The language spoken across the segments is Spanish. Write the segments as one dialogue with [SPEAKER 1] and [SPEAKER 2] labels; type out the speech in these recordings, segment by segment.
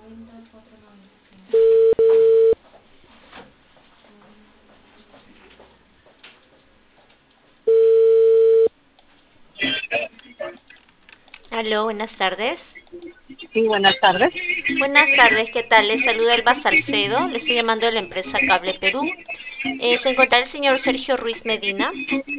[SPEAKER 1] Aló, buenas tardes.
[SPEAKER 2] Sí, buenas tardes.
[SPEAKER 1] Buenas tardes, ¿qué tal? Les saluda Elba Salcedo, le estoy llamando de la empresa Cable Perú. ¿Se encuentra el señor Sergio Ruiz Medina?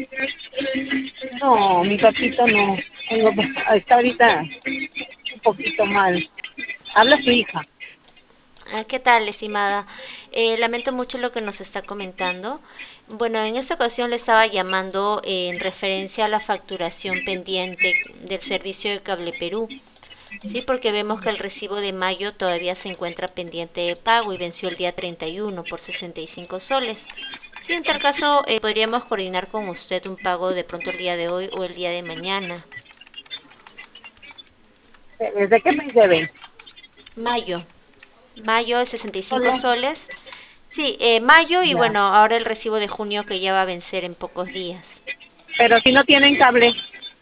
[SPEAKER 2] No, mi papito no. Está ahorita un poquito mal. Habla su hija.
[SPEAKER 1] ¿Qué tal, estimada? Lamento mucho lo que nos está comentando. Bueno, en esta ocasión le estaba llamando en referencia a la facturación pendiente del servicio de Cable Perú. Sí, porque vemos que el recibo de mayo todavía se encuentra pendiente de pago y venció el día 31 por 65 soles. Sí, en tal caso, podríamos coordinar con usted un pago de pronto el día de hoy o el día de mañana.
[SPEAKER 2] ¿Desde qué mes debe?
[SPEAKER 1] Mayo. Mayo de 65
[SPEAKER 2] Solo.
[SPEAKER 1] soles. Sí, mayo y
[SPEAKER 2] Ya.
[SPEAKER 1] bueno, ahora el recibo de junio que ya va a vencer en pocos días.
[SPEAKER 2] Pero si no tienen cable.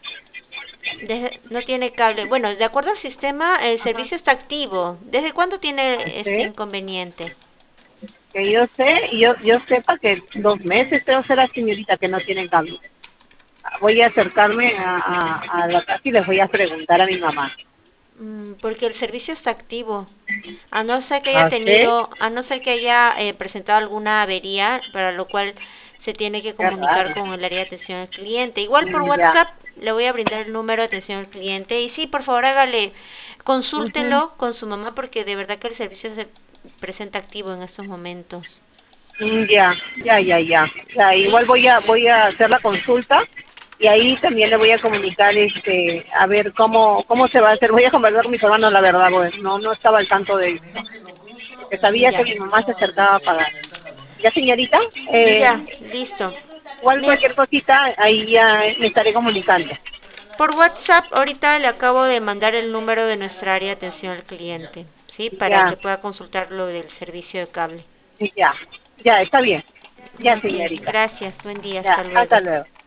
[SPEAKER 1] No tiene cable. Bueno, de acuerdo al sistema, el
[SPEAKER 2] Ajá.
[SPEAKER 1] servicio está activo. ¿Desde cuándo tiene este
[SPEAKER 2] Este,
[SPEAKER 1] inconveniente?
[SPEAKER 2] que yo sé, yo sepa que 2 meses creo ser la señorita que no tienen cable. Voy a acercarme a la casa y les voy a preguntar a mi mamá.
[SPEAKER 1] Porque el servicio está activo. A no ser que haya
[SPEAKER 2] ¿A usted?
[SPEAKER 1] tenido, a no ser que haya presentado alguna avería, para lo cual se tiene que
[SPEAKER 2] Qué
[SPEAKER 1] comunicar
[SPEAKER 2] raro.
[SPEAKER 1] con el área de atención al cliente. Igual por
[SPEAKER 2] Ya.
[SPEAKER 1] WhatsApp le voy a brindar el número de atención al cliente. Y sí, por favor, hágale,
[SPEAKER 2] Ujú.
[SPEAKER 1] consúltelo con su mamá porque de verdad que el servicio se presenta activo en estos momentos.
[SPEAKER 2] Ya, ya. Ya,
[SPEAKER 1] ¿Sí?
[SPEAKER 2] igual voy a hacer la consulta y ahí también le voy a comunicar a ver cómo se va a hacer. Voy a conversar con mis hermanos, la verdad, pues no estaba al tanto de esto, porque sabía que
[SPEAKER 1] Ya.
[SPEAKER 2] mi mamá se acercaba a pagar. Ya, señorita,
[SPEAKER 1] Ya, listo.
[SPEAKER 2] igual
[SPEAKER 1] Me,
[SPEAKER 2] cualquier cosita ahí ya me estaré comunicando.
[SPEAKER 1] por WhatsApp ahorita le acabo de mandar el número de nuestra área de atención al cliente, ¿sí? Para
[SPEAKER 2] Ya,
[SPEAKER 1] que pueda consultar lo del servicio de cable.
[SPEAKER 2] ya, ya, está bien. Ya,
[SPEAKER 1] Ok,
[SPEAKER 2] señorita.
[SPEAKER 1] gracias, buen día, hasta
[SPEAKER 2] Ya, hasta
[SPEAKER 1] luego.
[SPEAKER 2] luego.